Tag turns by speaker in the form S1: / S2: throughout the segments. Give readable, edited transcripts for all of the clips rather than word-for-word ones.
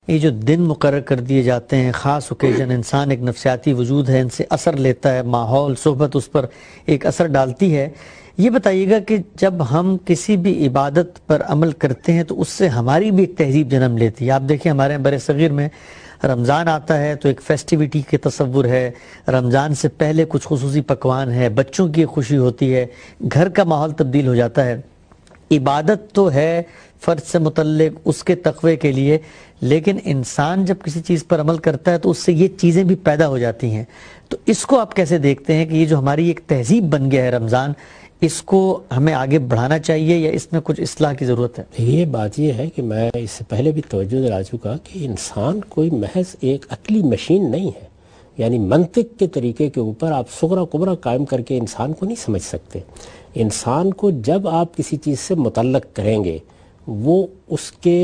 S1: یہ جو دن مقرر کر دیے جاتے ہیں، خاص اوکیزن، انسان ایک نفسیاتی وجود ہے، ان سے اثر لیتا ہے، ماحول، صحبت اس پر ایک اثر ڈالتی ہے. یہ بتائیے گا کہ جب ہم کسی بھی عبادت پر عمل کرتے ہیں تو اس سے ہماری بھی ایک تہذیب جنم لیتی ہے. آپ دیکھیں ہمارے بر صغیر میں رمضان آتا ہے تو ایک فیسٹیوٹی کے تصور ہے، رمضان سے پہلے کچھ خصوصی پکوان ہے، بچوں کی خوشی ہوتی ہے، گھر کا ماحول تبدیل ہو جاتا ہے. عبادت تو ہے فرد سے متعلق اس کے تقوی کے لیے، لیکن انسان جب کسی چیز پر عمل کرتا ہے تو اس سے یہ چیزیں بھی پیدا ہو جاتی ہیں. تو اس کو آپ کیسے دیکھتے ہیں کہ یہ جو ہماری ایک تہذیب بن گیا ہے رمضان، اس کو ہمیں آگے بڑھانا چاہیے یا اس میں کچھ اصلاح کی ضرورت ہے؟
S2: یہ بات یہ ہے کہ میں اس سے پہلے بھی توجہ دلا چکا کہ انسان کوئی محض ایک عقلی مشین نہیں ہے. یعنی منطق کے طریقے کے اوپر آپ صغرا کبرا قائم کر کے انسان کو نہیں سمجھ سکتے. انسان کو جب آپ کسی چیز سے متعلق کریں گے وہ اس کے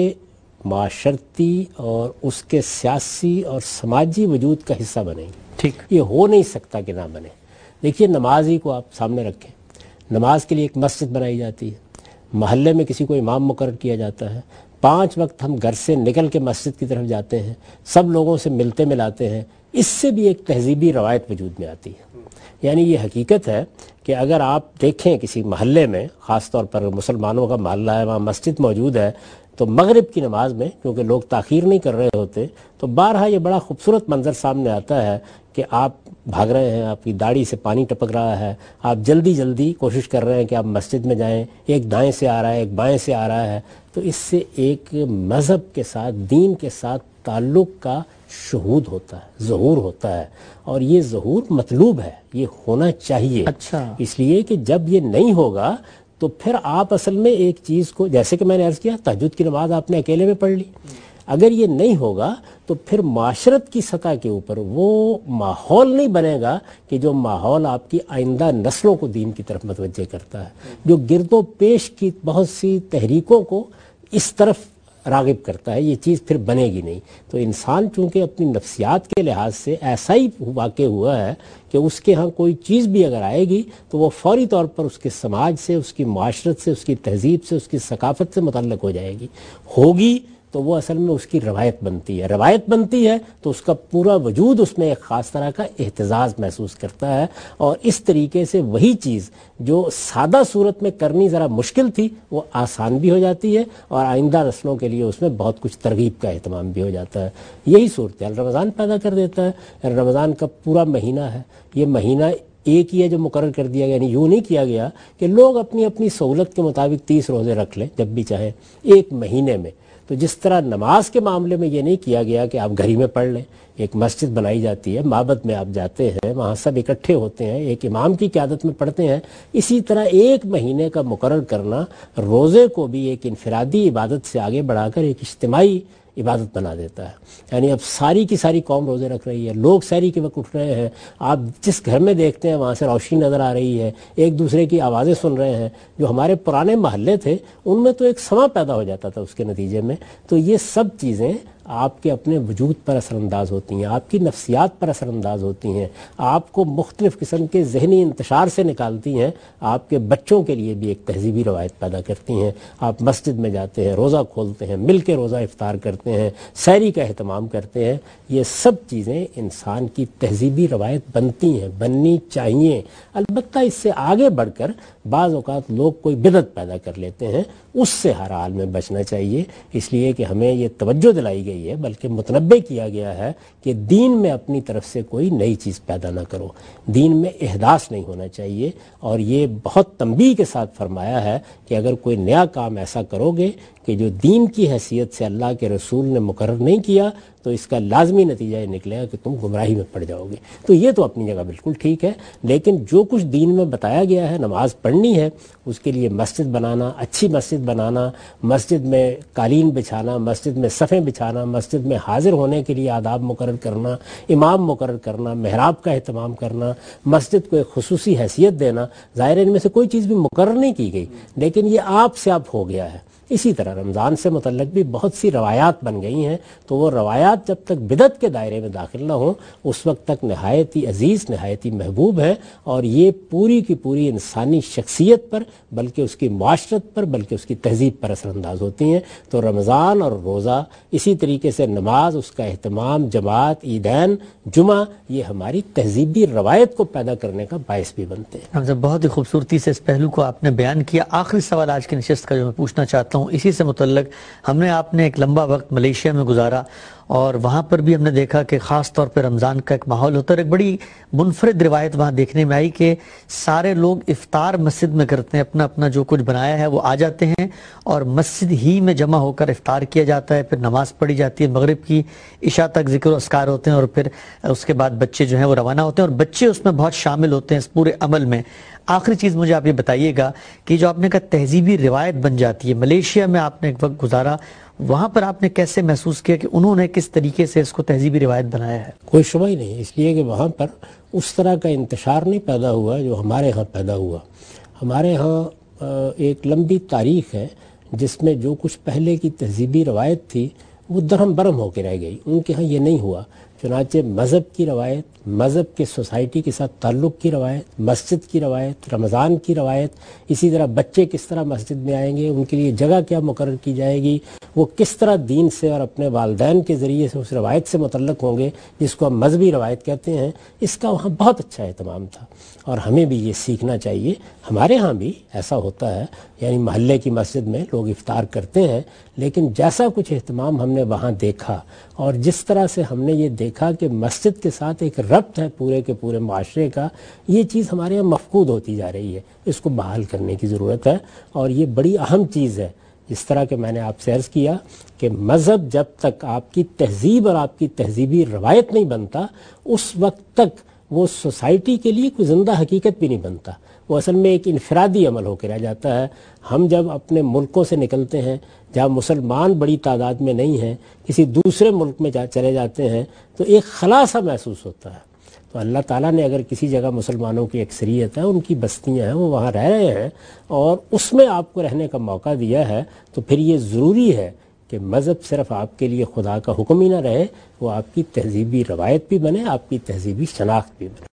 S2: معاشرتی اور اس کے سیاسی اور سماجی وجود کا حصہ بنے گی.
S1: ٹھیک،
S2: یہ ہو نہیں سکتا کہ نہ بنے. دیکھیے نماز ہی کو آپ سامنے رکھیں، نماز کے لیے ایک مسجد بنائی جاتی ہے، محلے میں کسی کو امام مقرر کیا جاتا ہے، 5 وقت ہم گھر سے نکل کے مسجد کی طرف جاتے ہیں، سب لوگوں سے ملتے ملاتے ہیں. اس سے بھی ایک تہذیبی روایت وجود میں آتی ہے. یعنی یہ حقیقت ہے کہ اگر آپ دیکھیں کسی محلے میں، خاص طور پر مسلمانوں کا محلہ ہے، وہاں مسجد موجود ہے، تو مغرب کی نماز میں کیونکہ لوگ تاخیر نہیں کر رہے ہوتے تو بارہا یہ بڑا خوبصورت منظر سامنے آتا ہے کہ آپ بھاگ رہے ہیں، آپ کی داڑھی سے پانی ٹپک رہا ہے، آپ جلدی جلدی کوشش کر رہے ہیں کہ آپ مسجد میں جائیں، ایک دائیں سے آ رہا ہے، ایک بائیں سے آ رہا ہے. تو اس سے ایک مذہب کے ساتھ، دین کے ساتھ تعلق کا شہود ہوتا ہے، ظہور ہوتا ہے، اور یہ ظہور مطلوب ہے، یہ ہونا چاہیے.
S1: اچھا،
S2: اس لیے کہ جب یہ نہیں ہوگا تو پھر آپ اصل میں ایک چیز کو، جیسے کہ میں نے عرض کیا تہجد کی نماز آپ نے اکیلے میں پڑھ لی، اگر یہ نہیں ہوگا تو پھر معاشرت کی سطح کے اوپر وہ ماحول نہیں بنے گا کہ جو ماحول آپ کی آئندہ نسلوں کو دین کی طرف متوجہ کرتا ہے، جو گرد و پیش کی بہت سی تحریکوں کو اس طرف راغب کرتا ہے. یہ چیز پھر بنے گی نہیں. تو انسان چونکہ اپنی نفسیات کے لحاظ سے ایسا ہی واقع ہوا ہے کہ اس کے ہاں کوئی چیز بھی اگر آئے گی تو وہ فوری طور پر اس کے سماج سے، اس کی معاشرت سے، اس کی تہذیب سے، اس کی ثقافت سے متعلق ہو جائے گی. ہوگی تو وہ اصل میں اس کی روایت بنتی ہے. روایت بنتی ہے تو اس کا پورا وجود اس میں ایک خاص طرح کا اہتزاز محسوس کرتا ہے، اور اس طریقے سے وہی چیز جو سادہ صورت میں کرنی ذرا مشکل تھی وہ آسان بھی ہو جاتی ہے، اور آئندہ نسلوں کے لیے اس میں بہت کچھ ترغیب کا اہتمام بھی ہو جاتا ہے. یہی صورتحال رمضان پیدا کر دیتا ہے. رمضان کا پورا مہینہ ہے، یہ مہینہ ایک ہی ہے جو مقرر کر دیا گیا. یعنی یوں نہیں کیا گیا کہ لوگ اپنی اپنی سہولت کے مطابق 30 روزے رکھ لیں جب بھی چاہیں ایک مہینے میں. تو جس طرح نماز کے معاملے میں یہ نہیں کیا گیا کہ آپ گھر ہی میں پڑھ لیں، ایک مسجد بنائی جاتی ہے، معبد میں آپ جاتے ہیں، وہاں سب اکٹھے ہوتے ہیں، ایک امام کی قیادت میں پڑھتے ہیں. اسی طرح ایک مہینے کا مقرر کرنا روزے کو بھی ایک انفرادی عبادت سے آگے بڑھا کر ایک اجتماعی عبادت بنا دیتا ہے. یعنی اب ساری کی ساری قوم روزے رکھ رہی ہے، لوگ سحری کے وقت اٹھ رہے ہیں، آپ جس گھر میں دیکھتے ہیں وہاں سے روشنی نظر آ رہی ہے، ایک دوسرے کی آوازیں سن رہے ہیں. جو ہمارے پرانے محلے تھے ان میں تو ایک سما پیدا ہو جاتا تھا اس کے نتیجے میں. تو یہ سب چیزیں آپ کے اپنے وجود پر اثر انداز ہوتی ہیں، آپ کی نفسیات پر اثر انداز ہوتی ہیں، آپ کو مختلف قسم کے ذہنی انتشار سے نکالتی ہیں، آپ کے بچوں کے لیے بھی ایک تہذیبی روایت پیدا کرتی ہیں. آپ مسجد میں جاتے ہیں، روزہ کھولتے ہیں، مل کے روزہ افطار کرتے ہیں، سحری کا اہتمام کرتے ہیں. یہ سب چیزیں انسان کی تہذیبی روایت بنتی ہیں، بننی چاہیے. البتہ اس سے آگے بڑھ کر بعض اوقات لوگ کوئی بدعت پیدا کر لیتے ہیں، اس سے ہر حال میں بچنا چاہیے. اس لیے کہ ہمیں یہ توجہ دلائی گئی ہے، بلکہ متنبہ کیا گیا ہے کہ دین میں اپنی طرف سے کوئی نئی چیز پیدا نہ کرو، دین میں احداث نہیں ہونا چاہیے. اور یہ بہت تنبیہ کے ساتھ فرمایا ہے کہ اگر کوئی نیا کام ایسا کرو گے کہ جو دین کی حیثیت سے اللہ کے رسول نے مقرر نہیں کیا تو اس کا لازمی نتیجہ یہ نکلے گا کہ تم گمراہی میں پڑ جاؤ گے. تو یہ تو اپنی جگہ بالکل ٹھیک ہے، لیکن جو کچھ دین میں بتایا گیا ہے نماز پڑھنی ہے، اس کے لیے مسجد بنانا، اچھی مسجد بنانا، مسجد میں قالین بچھانا، مسجد میں صفیں بچھانا، مسجد میں حاضر ہونے کے لیے آداب مقرر کرنا، امام مقرر کرنا، محراب کا اہتمام کرنا، مسجد کو ایک خصوصی حیثیت دینا. ظاہر ان میں سے کوئی چیز بھی مقرر نہیں کی گئی، لیکن یہ آپ سے اب ہو گیا ہے. اسی طرح رمضان سے متعلق بھی بہت سی روایات بن گئی ہیں، تو وہ روایات جب تک بدعت کے دائرے میں داخل نہ ہوں اس وقت تک نہایت ہی عزیز، نہایت ہی محبوب ہیں، اور یہ پوری کی پوری انسانی شخصیت پر، بلکہ اس کی معاشرت پر، بلکہ اس کی تہذیب پر اثر انداز ہوتی ہیں۔ تو رمضان اور روزہ، اسی طریقے سے نماز، اس کا اہتمام، جماعت، عیدین، جمعہ، یہ ہماری تہذیبی روایت کو پیدا کرنے کا باعث بھی بنتے ہیں۔
S1: بہت ہی خوبصورتی سے اس پہلو کو آپ نے بیان کیا۔ آخری سوال آج کی نشست کا جو میں پوچھنا چاہتا ہوں اسی سے متعلق، ہم نے آپ نے ایک لمبا وقت ملیشیا میں گزارا اور وہاں پر بھی ہم نے دیکھا کہ خاص طور پر رمضان کا ایک ماحول ہوتا ہے، اور ایک بڑی منفرد روایت وہاں دیکھنے میں آئی کہ سارے لوگ افطار مسجد میں کرتے ہیں، اپنا اپنا جو کچھ بنایا ہے وہ آ جاتے ہیں اور مسجد ہی میں جمع ہو کر افطار کیا جاتا ہے، پھر نماز پڑھی جاتی ہے مغرب کی، عشاء تک ذکر و اذکار ہوتے ہیں، اور پھر اس کے بعد بچے جو ہیں وہ روانہ ہوتے ہیں، اور بچے اس میں بہت شامل ہوتے ہیں اس پورے عمل میں۔ آخری چیز مجھے آپ یہ بتائیے گا کہ جو آپ نے کہا تہذیبی روایت بن جاتی ہے، ملیشیا میں آپ نے ایک وقت گزارا، وہاں پر آپ نے کیسے محسوس کیا کہ انہوں نے کس طریقے سے اس کو تہذیبی روایت بنایا ہے؟
S2: کوئی شبہ ہی نہیں، اس لیے کہ وہاں پر اس طرح کا انتشار نہیں پیدا ہوا جو ہمارے ہاں پیدا ہوا۔ ہمارے ہاں ایک لمبی تاریخ ہے جس میں جو کچھ پہلے کی تہذیبی روایت تھی وہ درہم برہم ہو کے رہ گئی، ان کے ہاں یہ نہیں ہوا۔ چنانچہ مذہب کی روایت، مذہب کے سوسائٹی کے ساتھ تعلق کی روایت، مسجد کی روایت، رمضان کی روایت، اسی طرح بچے کس طرح مسجد میں آئیں گے، ان کے لیے جگہ کیا مقرر کی جائے گی، وہ کس طرح دین سے اور اپنے والدین کے ذریعے سے اس روایت سے متعلق ہوں گے جس کو ہم مذہبی روایت کہتے ہیں، اس کا وہاں بہت اچھا اہتمام تھا، اور ہمیں بھی یہ سیکھنا چاہیے۔ ہمارے ہاں بھی ایسا ہوتا ہے، یعنی محلے کی مسجد میں لوگ افطار کرتے ہیں، لیکن جیسا کچھ اہتمام ہم نے وہاں دیکھا اور جس طرح سے ہم نے یہ دیکھا کہ مسجد کے ساتھ ایک ربط ہے پورے کے پورے معاشرے کا، یہ چیز ہمارے یہاں مفقود ہوتی جا رہی ہے، اس کو بحال کرنے کی ضرورت ہے، اور یہ بڑی اہم چیز ہے۔ جس طرح کہ میں نے آپ سے عرض کیا کہ مذہب جب تک آپ کی تہذیب اور آپ کی تہذیبی روایت نہیں بنتا، اس وقت تک وہ سوسائٹی کے لیے کوئی زندہ حقیقت بھی نہیں بنتا، وہ اصل میں ایک انفرادی عمل ہو کے رہ جاتا ہے۔ ہم جب اپنے ملکوں سے نکلتے ہیں جہاں مسلمان بڑی تعداد میں نہیں ہیں، کسی دوسرے ملک میں چلے جاتے ہیں تو ایک خلا سا محسوس ہوتا ہے۔ تو اللہ تعالیٰ نے اگر کسی جگہ مسلمانوں کی اکثریت ہے، ان کی بستیاں ہیں، وہ وہاں رہ رہے ہیں اور اس میں آپ کو رہنے کا موقع دیا ہے، تو پھر یہ ضروری ہے کہ مذہب صرف آپ کے لیے خدا کا حکم ہی نہ رہے، وہ آپ کی تہذیبی روایت بھی بنے، آپ کی تہذیبی شناخت بھی بنے۔